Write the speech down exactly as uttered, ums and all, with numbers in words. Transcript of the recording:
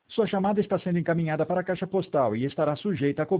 Sua chamada está sendo encaminhada para a caixa postal e estará sujeita a cobrança.